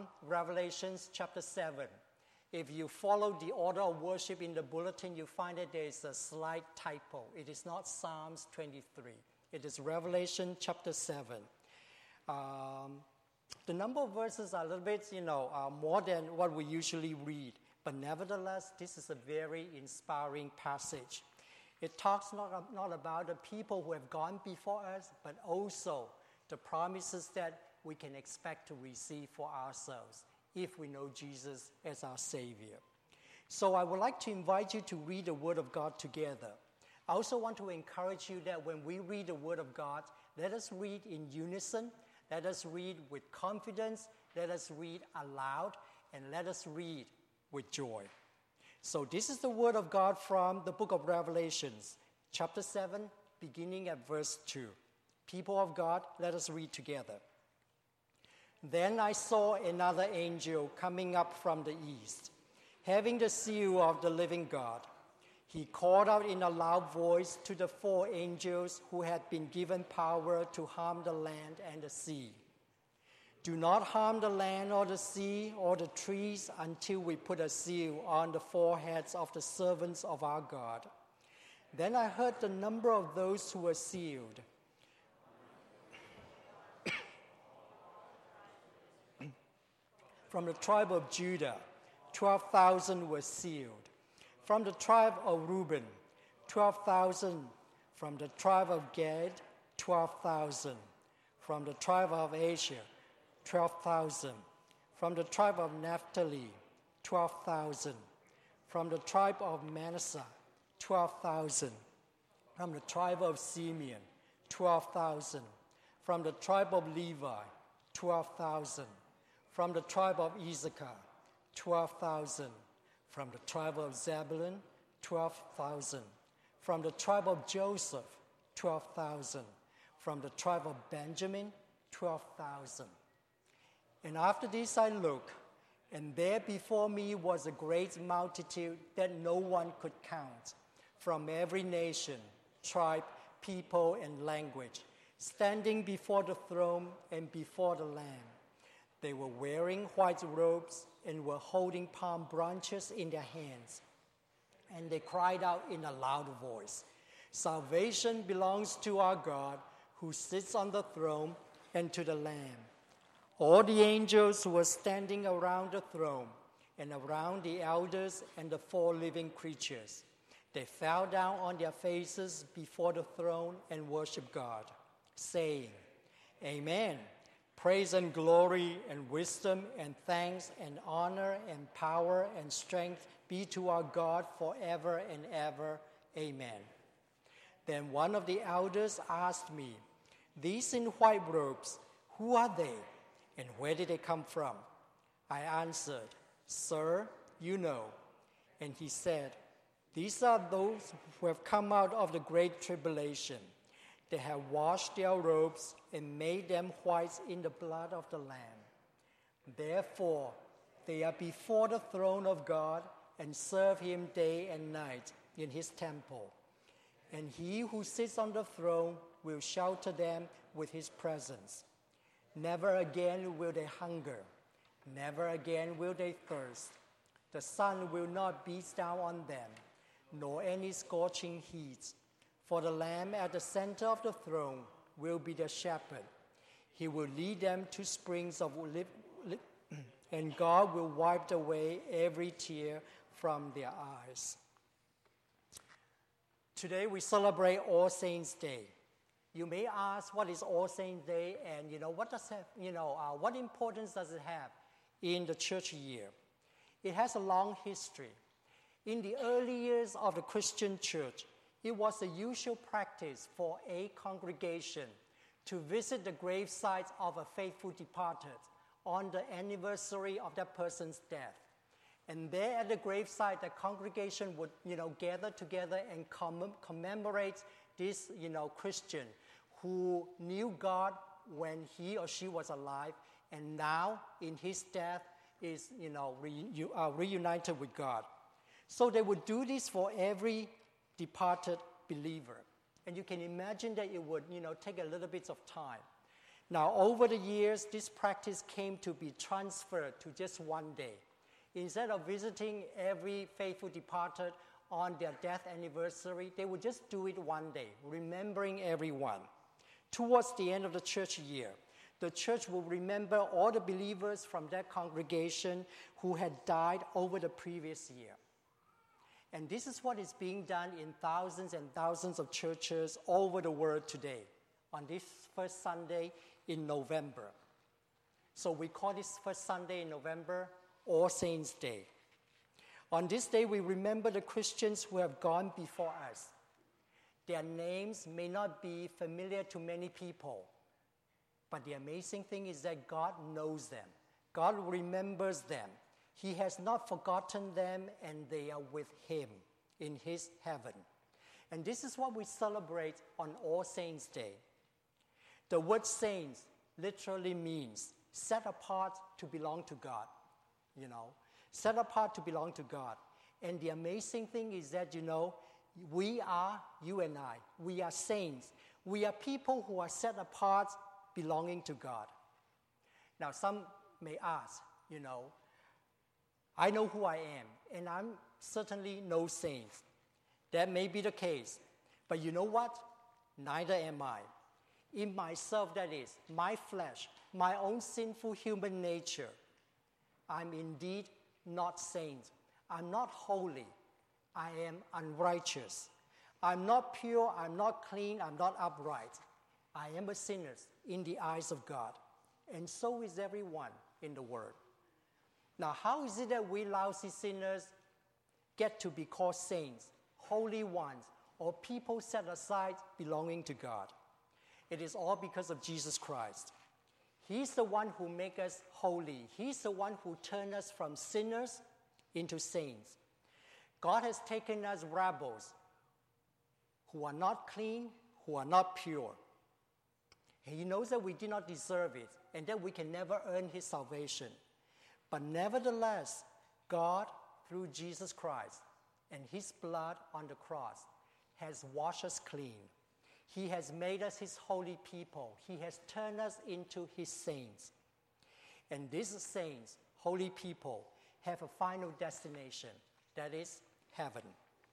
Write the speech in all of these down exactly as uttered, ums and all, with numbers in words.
from Revelations chapter seven. If you follow the order of worship in the bulletin, you find that there is a slight typo. It is not Psalms twenty-three. It is Revelation chapter seven. Um, the number of verses are a little bit, you know, uh, more than what we usually read. But nevertheless, this is a very inspiring passage. It talks not, not about the people who have gone before us, but also the promises that we can expect to receive for ourselves if we know Jesus as our Savior. So I would like to invite you to read the Word of God together. I also want to encourage you that when we read the Word of God, let us read in unison, let us read with confidence, let us read aloud, and let us read with joy. So this is the Word of God from the book of Revelations, chapter seven, beginning at verse two. People of God, let us read together. Then I saw another angel coming up from the east, having the seal of the living God. He called out in a loud voice to the four angels who had been given power to harm the land and the sea. Do not harm the land or the sea or the trees until we put a seal on the foreheads of the servants of our God. Then I heard the number of those who were sealed. From the tribe of Judah, twelve thousand were sealed. From the tribe of Reuben, twelve thousand. From the tribe of Gad, twelve thousand. From the tribe of Asher, twelve thousand. From the tribe of Naphtali, twelve thousand. From the tribe of Manasseh, twelve thousand. From the tribe of Simeon, twelve thousand. From the tribe of Levi, twelve thousand. From the tribe of Issachar, twelve thousand. From the tribe of Zebulun, twelve thousand. From the tribe of Joseph, twelve thousand. From the tribe of Benjamin, twelve thousand. And after this I looked, and there before me was a great multitude that no one could count, from every nation, tribe, people, and language, standing before the throne and before the Lamb. They were wearing white robes and were holding palm branches in their hands. And they cried out in a loud voice, "Salvation belongs to our God who sits on the throne and to the Lamb." All the angels who were standing around the throne and around the elders and the four living creatures, they fell down on their faces before the throne and worshiped God, saying, "Amen. Praise and glory and wisdom and thanks and honor and power and strength be to our God forever and ever. Amen." Then one of the elders asked me, "These in white robes, who are they, and where did they come from?" I answered, "Sir, you know." And he said, "These are those who have come out of the great tribulation. They have washed their robes and made them white in the blood of the Lamb. Therefore, they are before the throne of God and serve him day and night in his temple. And he who sits on the throne will shelter them with his presence. Never again will they hunger. Never again will they thirst. The sun will not beat down on them, nor any scorching heat. For the Lamb at the center of the throne will be the shepherd. He will lead them to springs of living, and God will wipe away every tear from their eyes." Today we celebrate All Saints' Day. You may ask, what is All Saints' Day, and you know what does it, you know uh, what importance does it have in the church year? It has a long history. In the early years of the Christian church, it was a usual practice for a congregation to visit the grave sites of a faithful departed on the anniversary of that person's death. And there at the gravesite, the congregation would, you know, gather together and comm- commemorate this, you know, Christian who knew God when he or she was alive, and now in his death is, you know, re- uh, reunited with God. So they would do this for every departed believer. And you can imagine that it would, you know, take a little bit of time. Now, over the years, this practice came to be transferred to just one day. Instead of visiting every faithful departed on their death anniversary, they would just do it one day, remembering everyone. Towards the end of the church year, the church will remember all the believers from that congregation who had died over the previous year. And this is what is being done in thousands and thousands of churches all over the world today, on this first Sunday in November. So we call this first Sunday in November All Saints' Day. On this day, we remember the Christians who have gone before us. Their names may not be familiar to many people, but the amazing thing is that God knows them. God remembers them. He has not forgotten them, and they are with Him in His heaven. And this is what we celebrate on All Saints' Day. The word saints literally means set apart to belong to God, you know, set apart to belong to God. And the amazing thing is that, you know, we are, you and I, we are saints. We are people who are set apart belonging to God. Now, some may ask, you know, I know who I am, and I'm certainly no saint. That may be the case. But you know what? Neither am I. In myself, that is, my flesh, my own sinful human nature, I'm indeed not saint. I'm not holy. I am unrighteous. I'm not pure. I'm not clean. I'm not upright. I am a sinner in the eyes of God. And so is everyone in the world. Now, how is it that we lousy sinners get to be called saints, holy ones, or people set aside belonging to God? It is all because of Jesus Christ. He's the one who makes us holy. He's the one who turns us from sinners into saints. God has taken us rebels who are not clean, who are not pure. He knows that we did not deserve it and that we can never earn His salvation. But nevertheless, God, through Jesus Christ and His blood on the cross, has washed us clean. He has made us His holy people. He has turned us into His saints. And these saints, holy people, have a final destination, that is heaven.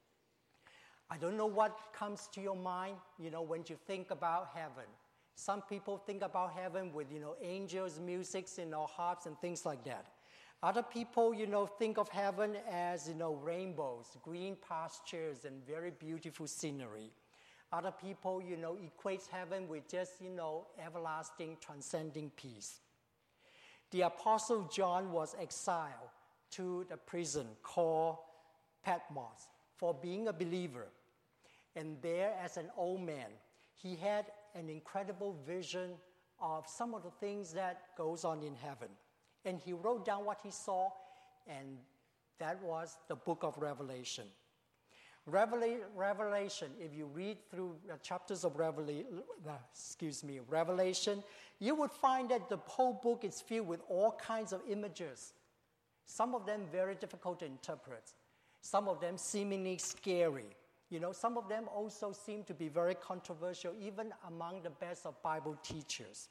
I don't know what comes to your mind, you know, when you think about heaven. Some people think about heaven with, you know, angels, music, you know, harps and things like that. Other people, you know, think of heaven as, you know, rainbows, green pastures, and very beautiful scenery. Other people, you know, equate heaven with just, you know, everlasting, transcending peace. The Apostle John was exiled to the prison called Patmos for being a believer. And there, as an old man, he had an incredible vision of some of the things that goes on in heaven. And he wrote down what he saw, and that was the book of Revelation. Revela- Revelation, if you read through the chapters of Revela- uh, excuse me, Revelation, you would find that the whole book is filled with all kinds of images. Some of them very difficult to interpret. Some of them seemingly scary. You know, some of them also seem to be very controversial, even among the best of Bible teachers.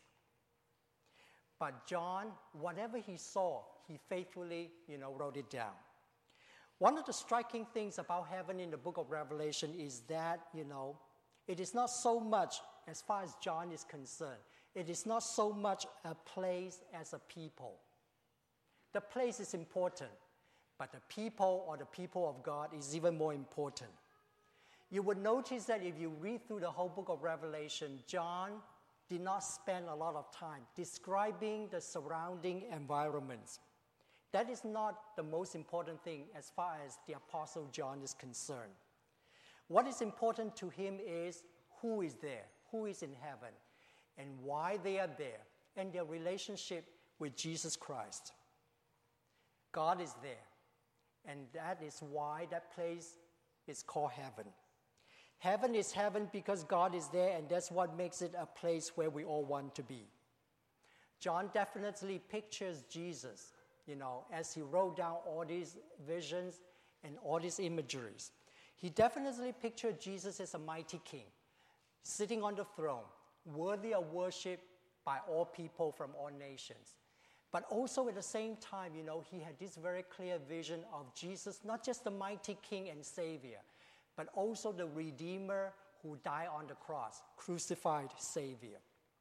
But John, whatever he saw, he faithfully, you know, wrote it down. One of the striking things about heaven in the book of Revelation is that, you know, it is not so much, as far as John is concerned, it is not so much a place as a people. The place is important, but the people or the people of God is even more important. You would notice that if you read through the whole book of Revelation, John did not spend a lot of time describing the surrounding environments. That is not the most important thing as far as the Apostle John is concerned. What is important to him is who is there, who is in heaven, and why they are there, and their relationship with Jesus Christ. God is there, and that is why that place is called heaven. Heaven is heaven because God is there, and that's what makes it a place where we all want to be. John definitely pictures Jesus, you know, as he wrote down all these visions and all these imageries. He definitely pictured Jesus as a mighty king, sitting on the throne, worthy of worship by all people from all nations. But also at the same time, you know, he had this very clear vision of Jesus, not just the mighty King and Savior, but also the Redeemer who died on the cross, crucified Savior.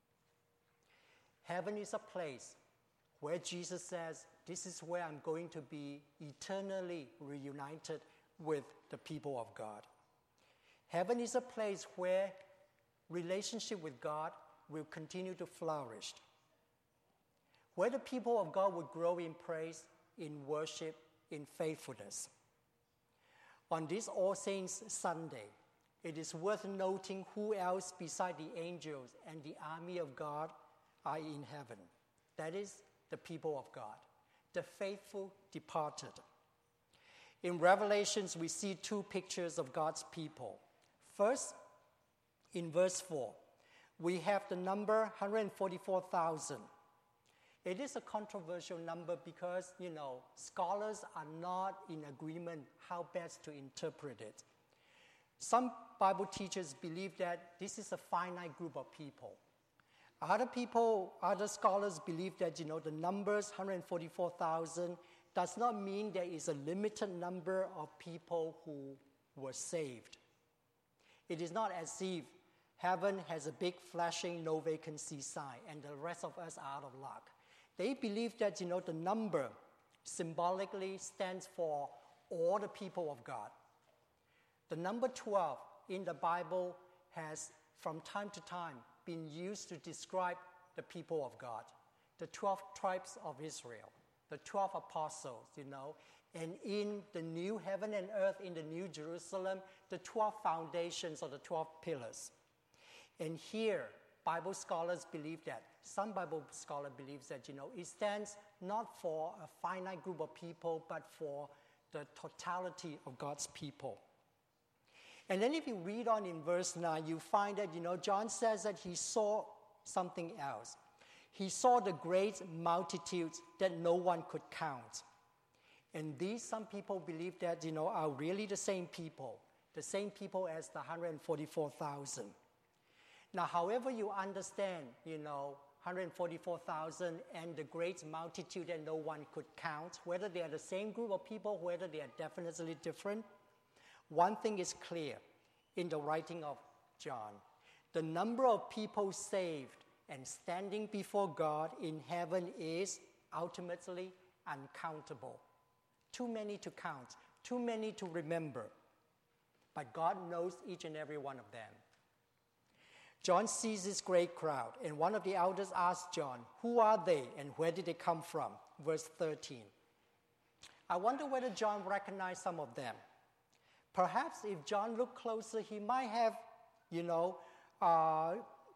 Heaven is a place where Jesus says, this is where I'm going to be eternally reunited with the people of God. Heaven is a place where relationship with God will continue to flourish, where the people of God will grow in praise, in worship, in faithfulness. On this All Saints Sunday, it is worth noting who else beside the angels and the army of God are in heaven. That is the people of God, the faithful departed. In Revelations, we see two pictures of God's people. First, in verse four, we have the number one hundred forty-four thousand. It is a controversial number because, you know, scholars are not in agreement how best to interpret it. Some Bible teachers believe that this is a finite group of people. Other people, other scholars believe that, you know, the numbers one hundred forty-four thousand does not mean there is a limited number of people who were saved. It is not as if heaven has a big flashing no vacancy sign and the rest of us are out of luck. They believe that, you know, the number symbolically stands for all the people of God. The number twelve in the Bible has, from time to time, been used to describe the people of God, the twelve tribes of Israel, the twelve apostles, you know, and in the new heaven and earth, in the new Jerusalem, the twelve foundations or the twelve pillars. And here, Bible scholars believe that, some Bible scholar believes that, you know, it stands not for a finite group of people, but for the totality of God's people. And then if you read on in verse nine, you find that, you know, John says that he saw something else. He saw the great multitudes that no one could count. And these, some people believe that, you know, are really the same people, the same people as the one hundred forty-four thousand. Now, however you understand, you know, one hundred forty-four thousand and the great multitude that no one could count, whether they are the same group of people, whether they are definitely different, one thing is clear in the writing of John. The number of people saved and standing before God in heaven is ultimately uncountable. Too many to count, too many to remember. But God knows each and every one of them. John sees this great crowd, and one of the elders asks John, who are they and where did they come from? Verse thirteen. I wonder whether John recognized some of them. Perhaps if John looked closer, he might have, you know, uh,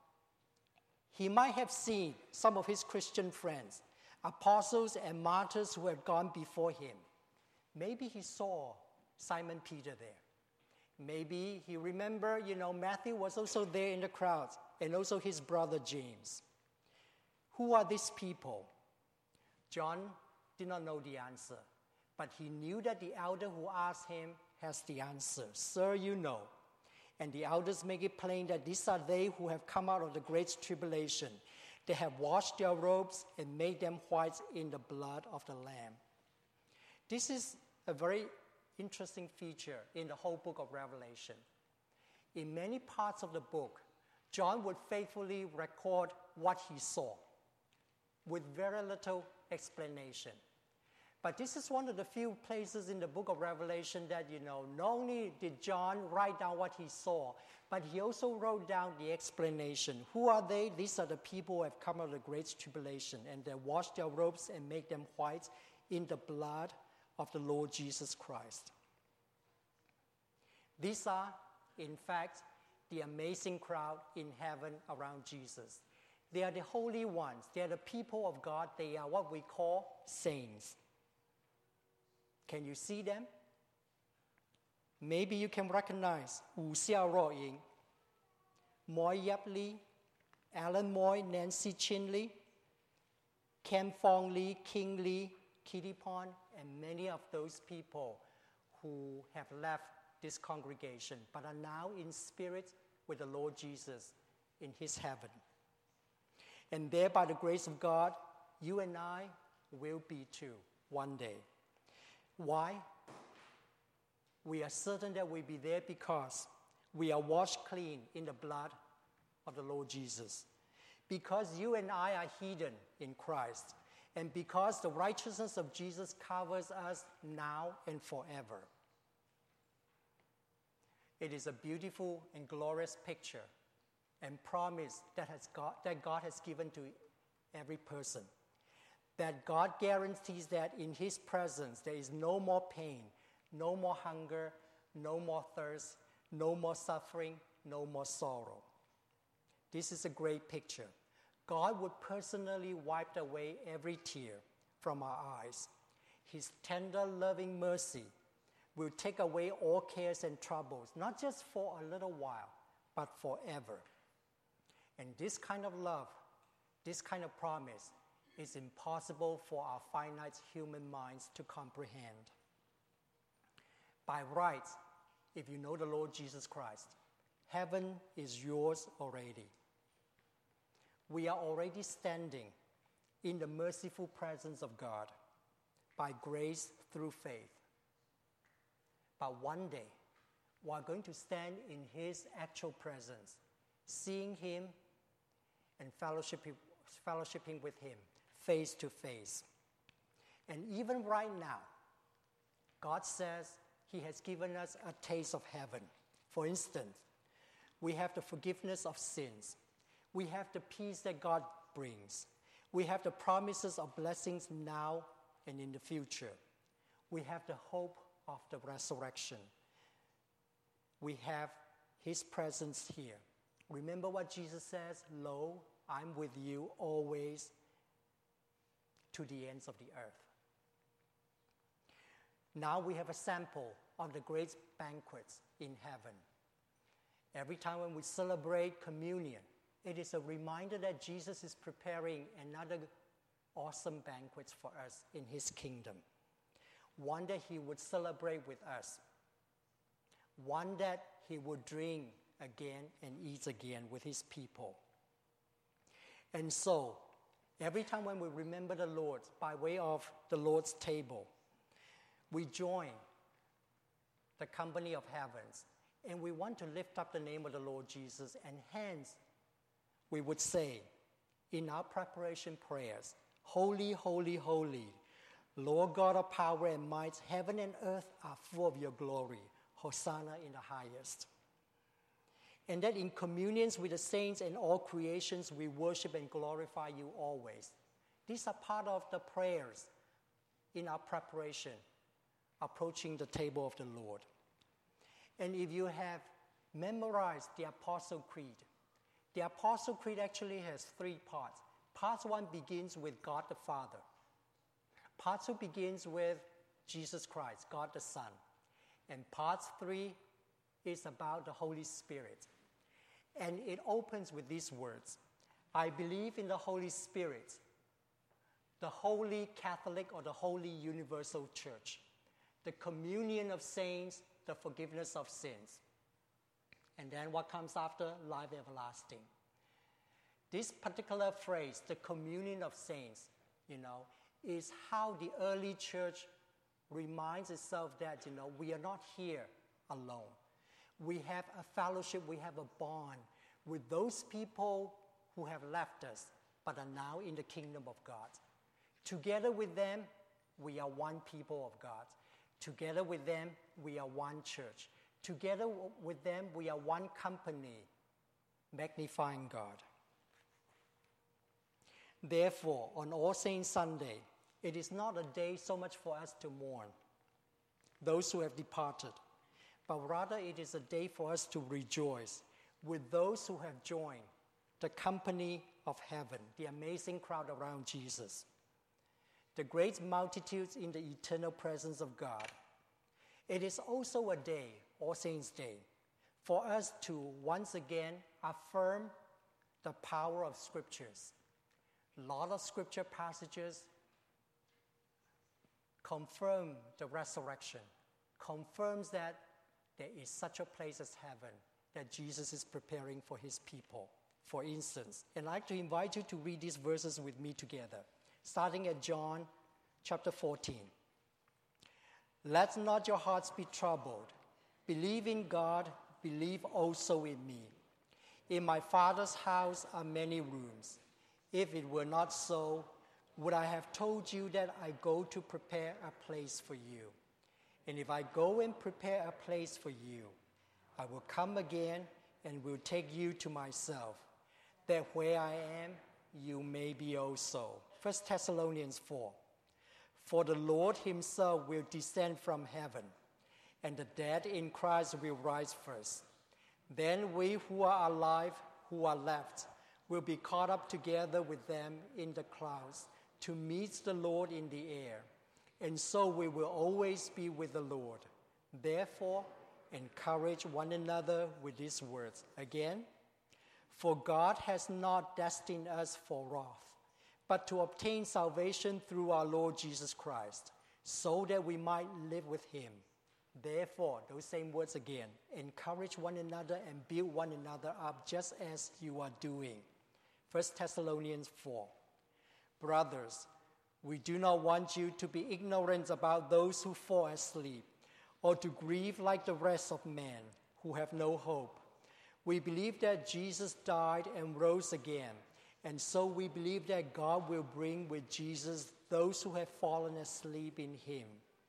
he might have seen some of his Christian friends, apostles and martyrs who had gone before him. Maybe he saw Simon Peter there. Maybe he remembered, you know, Matthew was also there in the crowd, and also his brother James. Who are these people? John did not know the answer, but he knew that the elder who asked him has the answer. Sir, you know. And the elders make it plain that these are they who have come out of the great tribulation. They have washed their robes and made them white in the blood of the Lamb. This is a very interesting feature in the whole book of Revelation. In many parts of the book, John would faithfully record what he saw with very little explanation. But this is one of the few places in the book of Revelation that, you know, not only did John write down what he saw, but he also wrote down the explanation. Who are they? These are the people who have come out of the great tribulation, and they washed their robes and make them white in the blood of the Lord Jesus Christ. These are, in fact, the amazing crowd in heaven around Jesus. They are the holy ones. They are the people of God. They are what we call saints. Can you see them? Maybe you can recognize Wu Xiaoro Ying, Moy Yap Lee, Alan Moy, Nancy Chin Lee, Ken Fong Lee, King Lee, Kitty Pond, and many of those people who have left this congregation but are now in spirit with the Lord Jesus in his heaven. And there, by the grace of God, you and I will be too one day. Why? We are certain that we'll be there because we are washed clean in the blood of the Lord Jesus. Because you and I are hidden in Christ. And because the righteousness of Jesus covers us now and forever. It is a beautiful and glorious picture and promise that, has God, that God has given to every person. That God guarantees that in His presence there is no more pain, no more hunger, no more thirst, no more suffering, no more sorrow. This is a great picture. God would personally wipe away every tear from our eyes. His tender, loving mercy will take away all cares and troubles, not just for a little while, but forever. And this kind of love, this kind of promise, is impossible for our finite human minds to comprehend. By rights, if you know the Lord Jesus Christ, heaven is yours already. We are already standing in the merciful presence of God by grace through faith. But one day, we are going to stand in His actual presence, seeing Him and fellowshipping, fellowshipping with Him face to face. And even right now, God says He has given us a taste of heaven. For instance, we have the forgiveness of sins. We have the peace that God brings. We have the promises of blessings now and in the future. We have the hope of the resurrection. We have His presence here. Remember what Jesus says, "Lo, I'm with you always to the ends of the earth." Now we have a sample of the great banquets in heaven. Every time when we celebrate communion, it is a reminder that Jesus is preparing another awesome banquet for us in His kingdom. One that He would celebrate with us. One that He would drink again and eat again with His people. And so, every time when we remember the Lord by way of the Lord's table, we join the company of heavens, and we want to lift up the name of the Lord Jesus, and hence we would say in our preparation prayers, "Holy, holy, holy, Lord God of power and might, heaven and earth are full of your glory. Hosanna in the highest." And that in communions with the saints and all creations, we worship and glorify you always. These are part of the prayers in our preparation, approaching the table of the Lord. And if you have memorized the Apostle Creed, the Apostle Creed actually has three parts. Part one begins with God the Father. Part two begins with Jesus Christ, God the Son. And part three is about the Holy Spirit. And it opens with these words: "I believe in the Holy Spirit, the Holy Catholic or the Holy Universal Church, the communion of saints, the forgiveness of sins." And then what comes after? Life everlasting. This particular phrase, the communion of saints, you know, is how the early church reminds itself that, you know, we are not here alone. We have a fellowship, we have a bond with those people who have left us, but are now in the kingdom of God. Together with them, we are one people of God. Together with them, we are one church. Together with them, we are one company, magnifying God. Therefore, on All Saints Sunday, it is not a day so much for us to mourn those who have departed, but rather it is a day for us to rejoice with those who have joined the company of heaven, the amazing crowd around Jesus, the great multitudes in the eternal presence of God. It is also a day, All Saints' Day, for us to once again affirm the power of Scriptures. A lot of Scripture passages confirm the resurrection, confirms that there is such a place as heaven that Jesus is preparing for His people. for instance. And I'd like to invite you to read these verses with me together, starting at John chapter fourteen. Let not your hearts be troubled. Believe in God, believe also in me. In my Father's house are many rooms. If it were not so, would I have told you that I go to prepare a place for you? And if I go and prepare a place for you, I will come again and will take you to myself, that where I am, you may be also. First Thessalonians four. For the Lord himself will descend from heaven, and the dead in Christ will rise first. Then we who are alive, who are left, will be caught up together with them in the clouds to meet the Lord in the air. And so we will always be with the Lord. Therefore, encourage one another with these words. Again, for God has not destined us for wrath, but to obtain salvation through our Lord Jesus Christ, so that we might live with him. Therefore, those same words again, encourage one another and build one another up just as you are doing. First Thessalonians four. Brothers, we do not want you to be ignorant about those who fall asleep, or to grieve like the rest of men who have no hope. We believe that Jesus died and rose again, and so we believe that God will bring with Jesus those who have fallen asleep in him.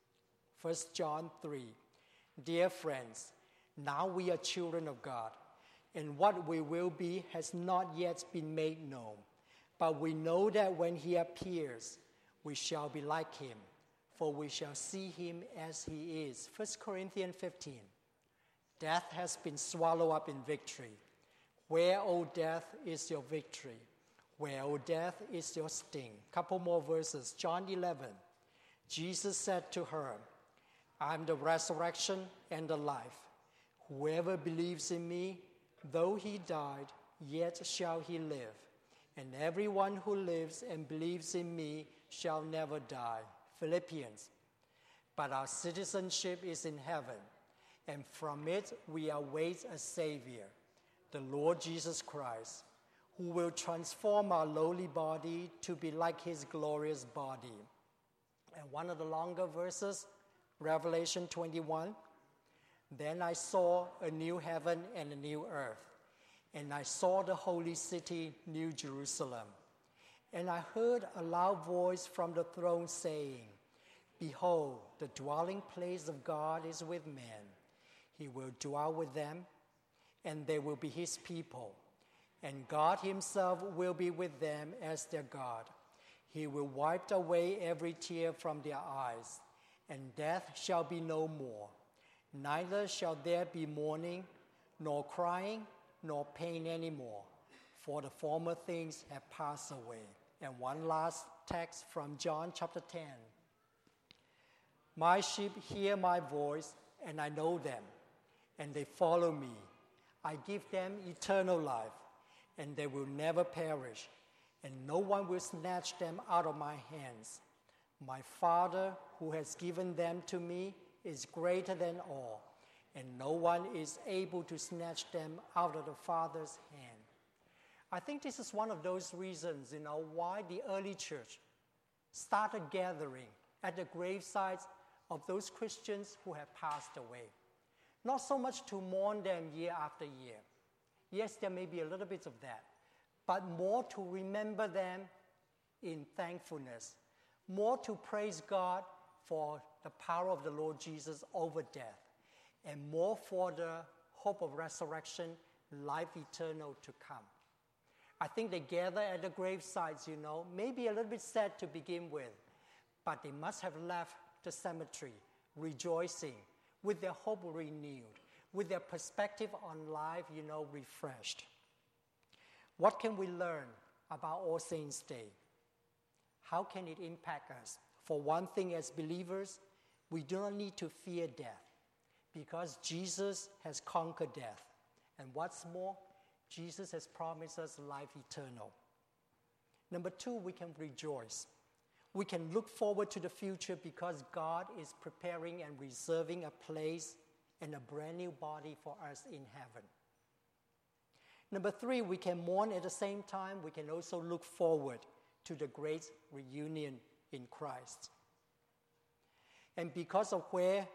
First John three. Dear friends, now we are children of God, and what we will be has not yet been made known. But we know that when he appears, we shall be like him, for we shall see him as he is. First Corinthians fifteen. Death has been swallowed up in victory. Where, O death, is your victory? Where, O death, is your sting? Couple more verses. John eleven. Jesus said to her, I am the resurrection and the life. Whoever believes in me, though he died, yet shall he live. And everyone who lives and believes in me shall never die. Philippians. But our citizenship is in heaven, and from it we await a Savior, the Lord Jesus Christ, who will transform our lowly body to be like his glorious body. And one of the longer verses, Revelation twenty-one. Then I saw a new heaven and a new earth, and I saw the holy city, New Jerusalem. And I heard a loud voice from the throne saying, Behold, the dwelling place of God is with men. He will dwell with them, and they will be his people. And God himself will be with them as their God. He will wipe away every tear from their eyes, and death shall be no more. Neither shall there be mourning, nor crying, nor pain anymore, for the former things have passed away. And one last text from John chapter ten. My sheep hear my voice, and I know them, and they follow me. I give them eternal life, and they will never perish, and no one will snatch them out of my hands. My Father, who has given them to me, is greater than all, and no one is able to snatch them out of the Father's hand. I think this is one of those reasons, you know, why the early church started gathering at the gravesites of those Christians who have passed away. Not so much to mourn them year after year. Yes, there may be a little bit of that, but more to remember them in thankfulness, more to praise God for the power of the Lord Jesus over death, and more for the hope of resurrection, life eternal to come. I think they gather at the gravesites, you know, maybe a little bit sad to begin with, but they must have left the cemetery rejoicing, with their hope renewed, with their perspective on life, you know, refreshed. What can we learn about All Saints' Day? How can it impact us? For one thing, as believers, we do not need to fear death because Jesus has conquered death. And what's more, Jesus has promised us life eternal. Number two, we can rejoice. We can look forward to the future because God is preparing and reserving a place and a brand new body for us in heaven. Number three, we can mourn at the same time. We can also look forward to the great reunion in Christ. And because of where,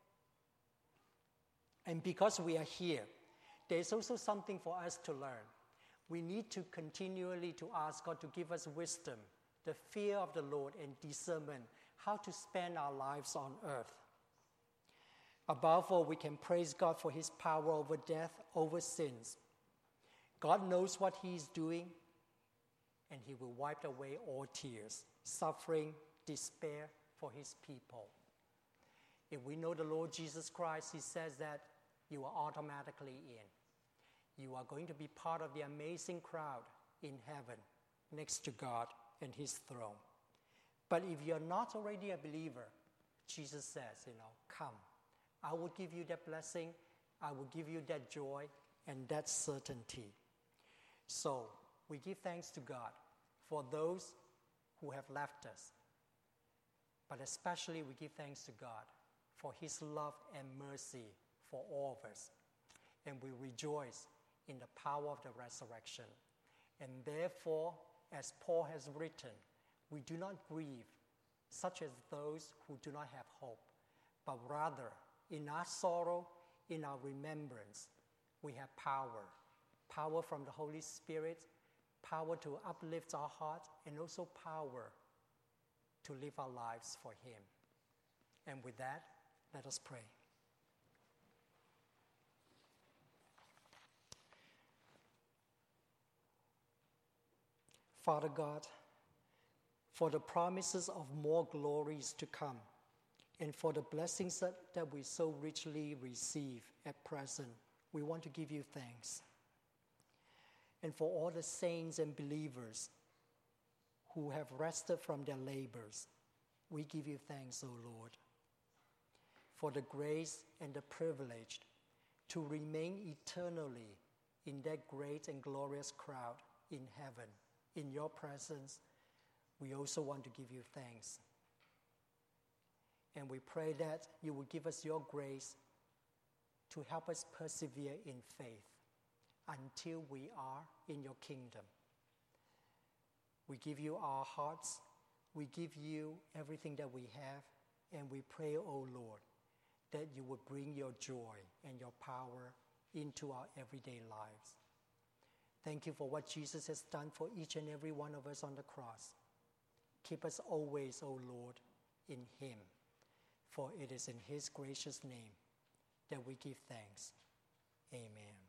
and because we are here, there's also something for us to learn. We need to continually to ask God to give us wisdom, the fear of the Lord, and discernment, how to spend our lives on earth. Above all, we can praise God for his power over death, over sins. God knows what he is doing, and he will wipe away all tears, suffering, despair for his people. If we know the Lord Jesus Christ, he says that you are automatically in. You are going to be part of the amazing crowd in heaven next to God and his throne. But if you're not already a believer, Jesus says, you know, come. I will give you that blessing. I will give you that joy and that certainty. So we give thanks to God for those who have left us. But especially we give thanks to God for his love and mercy for all of us. And we rejoice in the power of the resurrection. And therefore, as Paul has written, we do not grieve, such as those who do not have hope, but rather, in our sorrow, in our remembrance, we have power. Power from the Holy Spirit, power to uplift our heart, and also power to live our lives for him. And with that, let us pray. Father God, for the promises of more glories to come, and for the blessings that, that we so richly receive at present, we want to give you thanks. And for all the saints and believers who have rested from their labors, we give you thanks, O Lord, for the grace and the privilege to remain eternally in that great and glorious crowd in heaven. In your presence, we also want to give you thanks. And we pray that you will give us your grace to help us persevere in faith until we are in your kingdom. We give you our hearts, we give you everything that we have, and we pray, O Lord, that you would bring your joy and your power into our everyday lives. Thank you for what Jesus has done for each and every one of us on the cross. Keep us always, O Lord, in him, for it is in his gracious name that we give thanks. Amen.